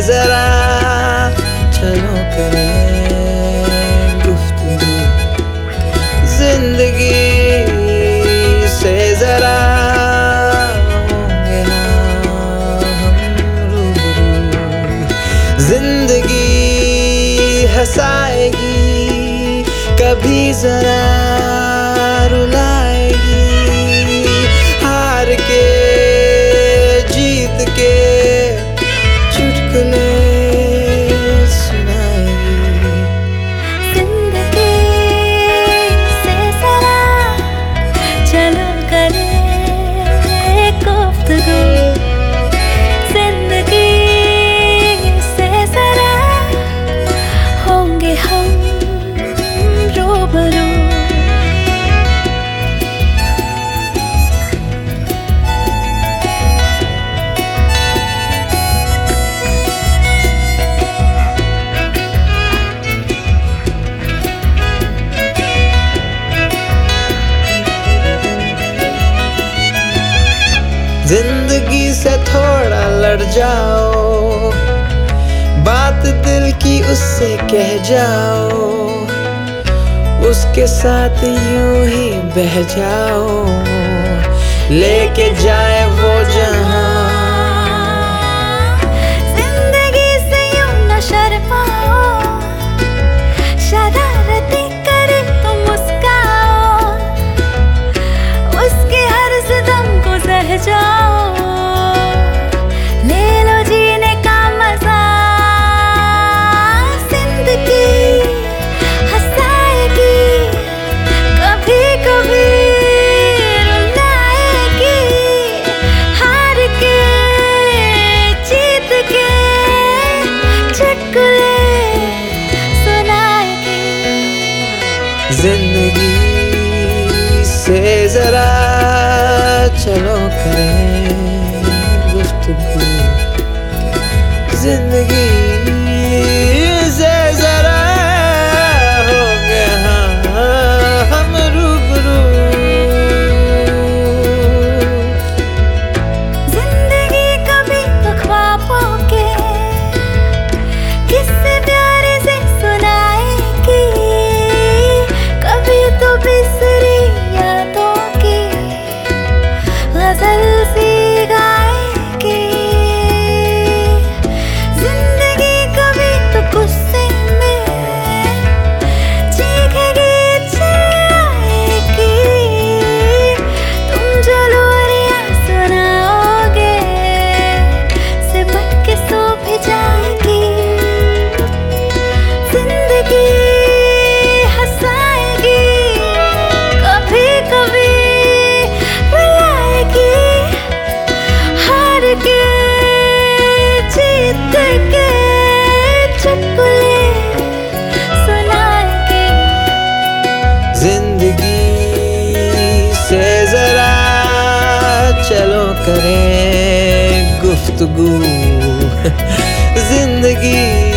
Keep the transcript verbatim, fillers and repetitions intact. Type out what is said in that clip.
जरा चलो करें गुफ्तगू, जिंदगी से जरा होंगे ना हम रूबरू। जिंदगी हंसाएगी, कभी जरा रुलाएगी, हार के जीत के चुटकुले सुनाएगी। जिंदगी से जरा चलो करें गुफ्तगू, जिंदगी से जरा होंगे हम रूबरू। जिंदगी से थोड़ा लड़ जाओ, बात दिल की उससे कह जाओ, उसके साथ यूं ही बह जाओ, लेके जाए वो जहां। जिंदगी से यूं न शर्माओ, शरारती करे तो मुस्काओ, उसके हर सितम को सह जाओ, ले लो जीने का मजा। जिंदगी हंसाएगी, कभी कभी रुलाएगी, हार के जीत के चुटकुले सुनाएगी। जिंदगी से जरा चलो करें गुफ्तगू, जिंदगी से जरा हो गए हाँ हम रूबरू। जिंदगी कभी तो ख्वाबों के किस्से प्यारे से सुनाएगी, कभी तो बिसरी यादों की गजल सी गाएगी। जिंदगी कभी तो गुस्से में चीखेगी चिल्लाएगी, तुम जो लोरियां सुनाओगे सिमट के सो भी जाएगी। जिंदगी हंसाएगी, कभी कभी रुलाएगी, हार के जीत के चुटकुले सुनाएगी। जिंदगी से जरा चलो करें गुफ्तगू, जिंदगी